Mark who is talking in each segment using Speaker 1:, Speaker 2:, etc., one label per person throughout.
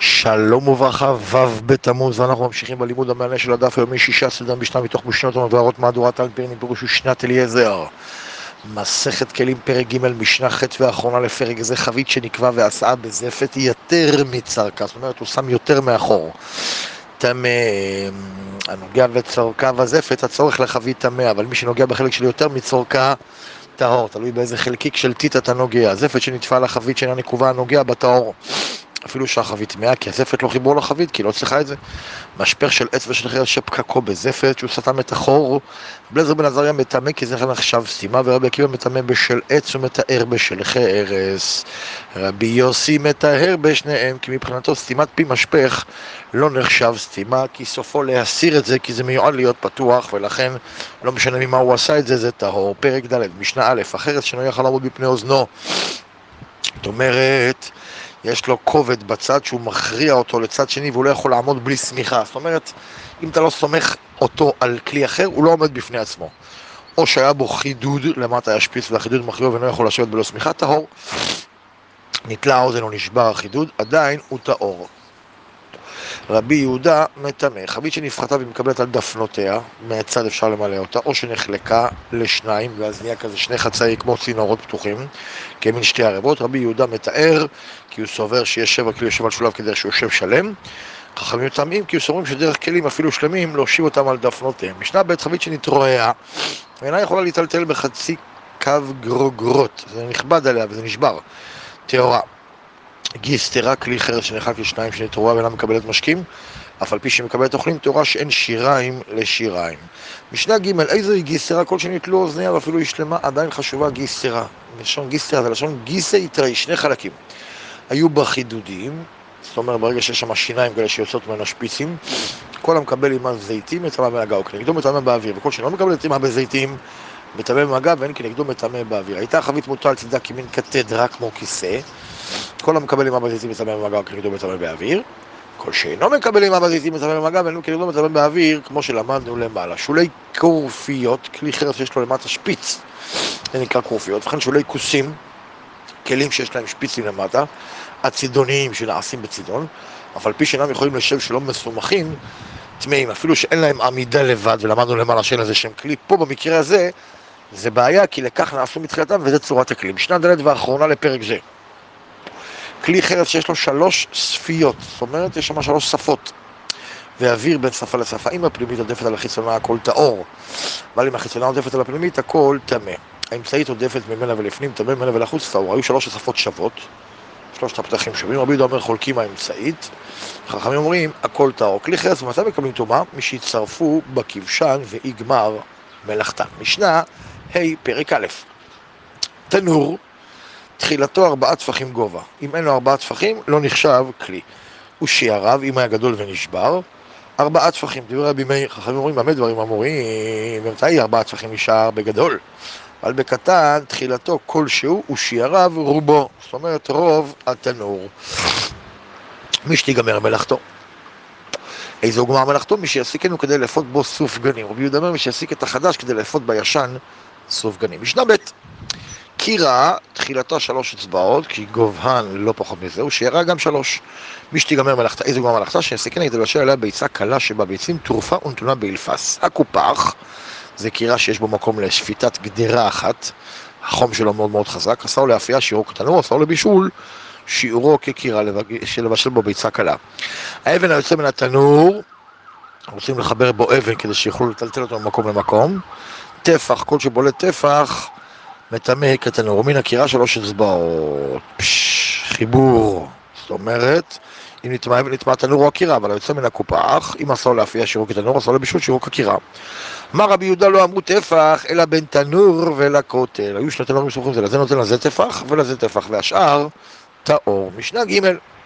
Speaker 1: שלום וברכה, ו' בתמוז, ואנחנו ממשיכים בלימוד המענה של הדף היומי 16 משנה מתוך משנות המבארות מהדורת אלפרין, פירוש שנת אליעזר. מסכת כלים פרק ג' משנה ח' ואחרונה לפרק זה, חבית שנקבע ועשה בזפת יותר מצרכה, זאת אומרת הוא שם יותר מאחור. טמא, הנוגע בצורכה וזפת, הצורך לחבית טמא, אבל מי שנוגע בחלק של יותר מצורכה, טהור, תלוי באיזה חלקיק של טיט אתה נוגע. זפת שנתפעה לחבית שאינה נקובה נוגע בטהור. אפילו שהחבית טמאה, כי הזפת לא חיבור לחבית, כי לא צריכה את זה. משפך של עץ ושל חרס שפקקו בזפת, שהוא סתם את החור. בלעזר בן עזריה מטמא, כי זה נחשב סתימה, ורבי עקיבא מטמא בשל עץ ומטהר בשל חרס. רבי יוסי מטהר בשניהם, כי מבחינתו סתימת פי משפך לא נחשב סתימה, כי סופו להסיר את זה, כי זה מיועד להיות פתוח, ולכן לא משנה ממה הוא עשה את זה, זה טהור. פרק ד' משנה א', החרס שלא יכל לעמוד בפני אוזנו. זאת אומרת, יש לו כובד בצד שהוא מכריע אותו לצד שני והוא לא יכול לעמוד בלי סמיכה. זאת אומרת, אם אתה לא סומך אותו על כלי אחר, הוא לא עומד בפני עצמו. או שהיה בו חידוד, למטה היה שפיץ והחידוד מכריע ואינו יכול לשבת בלא סמיכה, טהור. נתלה האוזן או נשבר החידוד, עדיין הוא טהור. רבי יהודה מטמא, חבית שנפחתה ומקבלת על דפנותיה, מהצד אפשר למלא אותה, או שנחלקה לשניים, ואז נהיה כזה שני חצאי כמו צינורות פתוחים, כמין שתי ערבות. רבי יהודה מתאר, כי הוא סובר שיש 7 כלי יושב על שולב כדרך שהוא יושב שלם. חכמים מטמאים, כי הוא סוברים שדרך כלים אפילו שלמים להושיב אותם על דפנותיהם. משנה ב', חבית שנתרועע, ואינה יכולה להיטלטל בחצי קו גרוגרות, זה נכבד עליה וזה נשבר. טהורה. גיסטרה, כלי חרס שנחלק לשניים שנתרועע ואינה מקבלת משקים, אף על פי שמקבלת אוכלים, טהורה שאין שיריים לשיריים. משנה ג', איזו היא גיסטרה? כל שנתלו אוזניה ואפילו היא שלמה, עדיין חשובה גיסטרה. לשון גיסטרה זה לשון גיסא יתראי, שני חלקים. היו בה חידודים, זאת אומרת ברגע שיש שם שיניים כאלה שיוצאות ממנו שפיצים, כל המקבל עימה זיתים מטמא במגע, או כנגדו מטמא באוויר, וכל שלא מקבל עימה בזיתים מטמא במגע ואין כנגדו מטמא באוויר. הייתה החבית מוטה על צידה כמין קתדרה כמו כיסא, כל המקבל עימה בזיתים מטמא במגע או כנגדו מטמא באוויר, כל שאינו מקבל עימה בזיתים מטמא במגע ואין כנגדו מטמא באוויר, כמו שלמדנו למעלה. שולי קורפיות, כלי חרס שיש לו למטה שפיץ, זה נקרא קורפיות, וכן שולי כוסים, כלים שיש להם שפיצים למטה, הצידוניים שנעשים בצידון, אף על פי שאינם יכולים לשב שלא מסומכים, טמאים, אפילו שאין להם עמידה לבד, ולמדנו למעלה שאין לזה שם כלי. פה במקרה הזה, זה בעיה, כי לכך נעשו מתחילתם, וזה צורת הכלי. משנה ד' ואחרונה לפרק זה. כלי חרס שיש לו 3 ספיות, זאת אומרת, יש שם 3 שפות, ואוויר בין שפה לשפה. אם הפנימית עודפת על החיצונה, הכל טהור, אבל אם החיצונה עודפת על הפנימית, הכל טמא. האמצעית עודפת ממנה ולפנים, טמא ממנה ולחוץ, טהור. היו 3 שפות שוות, 3 הפתחים שווים. רבי יהודה אומר חולקים האמצעית, חכמים אומרים הכל טהור. כלי חרס ומתי מקבלים טומאה? מי שיצרפו בכבשן ויגמר מלאכתם. משנה פרק א', תנור תחילתו 4 טפחים גובה, אם אין לו 4 טפחים לא נחשב כלי. הוא שיערב, אם היה גדול ונשבר, 4 טפחים. דברי רבי מאיר, חכמים אומרים במה דברים אמורים, ומתי 4 טפחים נשאר בגדול? אבל בקטן, תחילתו כלשהו, הוא שיערב רובו, זאת אומרת רוב התנור. מי שתיגמר מלאכתו. איזו גמר מלאכתו? מי שיסיקנו כדי לאפות בו סופגנים. רבי יהודה אומר, מי שיסיק את החדש כדי לאפות בישן סופגנים. משנה ב', קירה, תחילתה 3 אצבעות, כי גובהן לא פחות מזה, הוא שיערה גם 3. מי שתיגמר מלאכתה, איזו גמר מלאכתה? שיסיקנה כדי לבשל עליה ביצה קלה שבה ביצים תרופה ונתונה באלפס. הקופח, זה קירה שיש בו מקום לשפיטת גדרה אחת, החום שלו מאוד מאוד חזק, אסר להפייה שיעורו כתנור, אסר לבישול, שיעורו כקירה שלבשל בו ביצה קלה. האבן היוצא מן התנור, רוצים לחבר בו אבן כדי שיוכלו לטלטל אותו ממקום למקום. טפח, כל שבולט טפח, מטמא כתנור, ומן הקירה 3 אצבעות. חיבור, זאת אומרת, אם נטמע תנור או הקירה, אבל היוצא מן הקופח, אם אסר להפייה שיעורו כתנור, אסר לבישול שיעורו כקירה. מה רבי יהודה לא אמרו טפח, אלא בין תנור ולכותל. היו 2 תנורים סמוכים זה, לזה נותן לזה טפח ולזה טפח, והשאר טהור. משנה ג',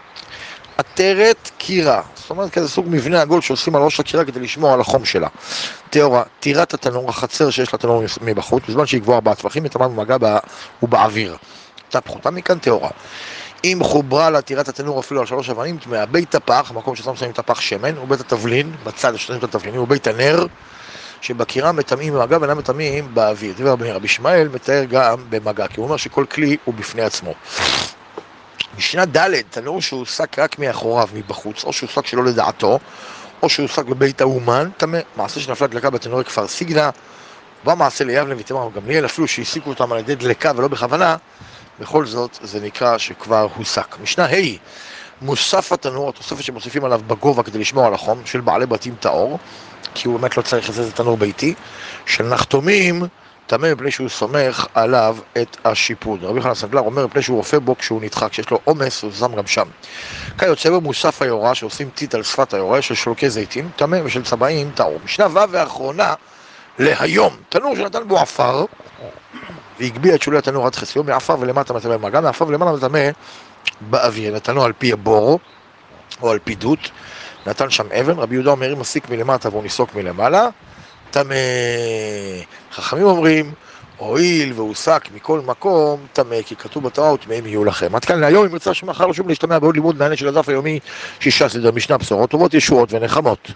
Speaker 1: עטרת קירה, זאת אומרת כזה סוג מבנה עגול שעושים על ראש הקירה כדי לשמור על החום שלה. טהורה, טירת התנור, החצר שיש לה תנור מבחוץ, בזמן שהיא גבוהה 4 טפחים, מטמא במגע ובאוויר. תפחותה מכאן טהורה. אם חוברה לה טירת התנור אפילו על 3 אבנים, טמאה. בית הפח, מקום ששמים טפח שמן, ובית התבלין, בצד ששמים את התבלינים, ובית הנר, שבקירה מטמאים במגע ואינם מטמאים באוויר. דבר רבי ישמעאל מתאר גם במגע, כי הוא אומר שכל כלי הוא בפני עצמו. משנה ד', תנור שהוסק רק מאחוריו, מבחוץ, או שהוסק שלא לדעתו, או שהוסק בבית האומן, טמא, מעשה שנפלה דלקה בתנור כפר סיגנא, במעשה ליבנה ותמר גמליאל, אפילו שהסיקו אותם על ידי דלקה ולא בכוונה, בכל זאת זה נקרא שכבר הוסק. משנה ה', מוסף התנור, התוספת שמוסיפים עליו בגובה כדי לשמור על החום, של בעלי בתים טהור, כי הוא באמת לא צריך איזה תנור ביתי, של נחתומים, טמא מפני שהוא סומך עליו את השיפוד. רבי יוחנן הסנדלר אומר מפני שהוא רופא בו כשהוא נדחק, כשיש לו עומס הוא זם גם שם. כיוצא בו מוסף היורה שעושים טיט על שפת היורה של שולקי זיתים, טמא ושל צבעים טהור. משנה ו' ואחרונה להיום, תנור שנתן בו עפר והגביע את שולי התנור עד חציו, מעפר ולמטה מטמא במעגל, מעפר ולמטה מטמא באוויר. נתנו על פי הבור או על פי דות, נתן שם אבן, רבי יהודה אומר אם מסיק מלמטה והוא ניסוק מלמעלה, טמא. חכמים אומרים הואיל והוסק מכל מקום טמא, כי כתוב בתורה וטמאים יהיו לכם. עד כאן להיום, אם ירצה שמחר לשוב להשתמע בעוד לימוד מעניין של הדף היומי 6 סדר משנה, בשורות טובות, ישועות ונחמות.